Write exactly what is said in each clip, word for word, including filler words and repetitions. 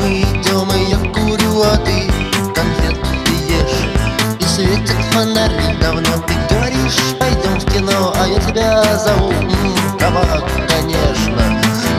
мы идем, и я курю, а ты конфеты ешь. И светят фонари, давно ты говоришь: пойдем в кино, а я тебя зову. М-м, кабак, конечно.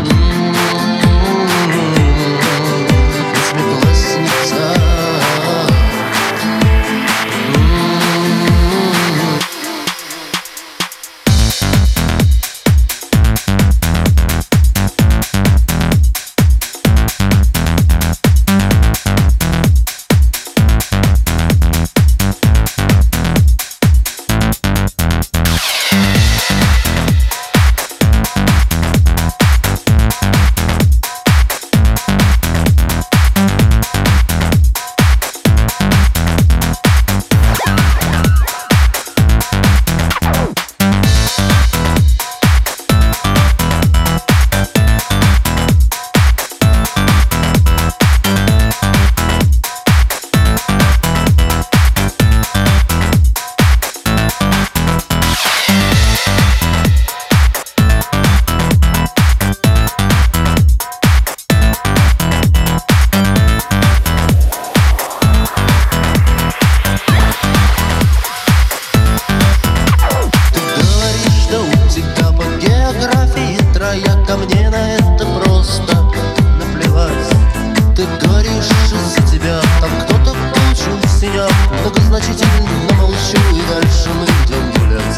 Ко мне на это просто наплевать. Ты говоришь, из-за тебя там кто-то получил синяк. Многозначительно молчу, и дальше мы идем гулять.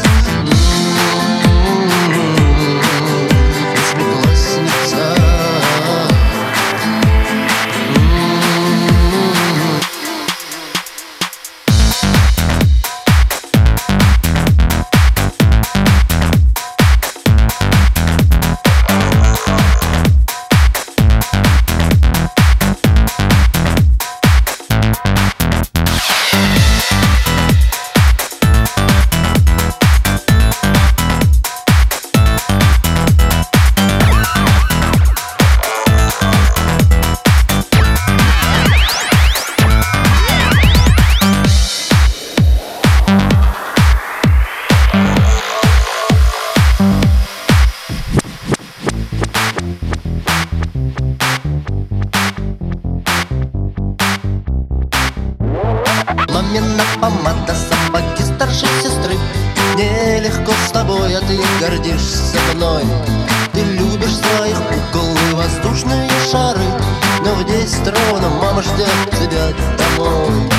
Восьмиклассница. Мамина помада, сапоги старшей сестры. Нелегко с тобой, а ты гордишься мной. Ты любишь своих кукол и воздушные шары, но в десять ровно мама ждет тебя домой.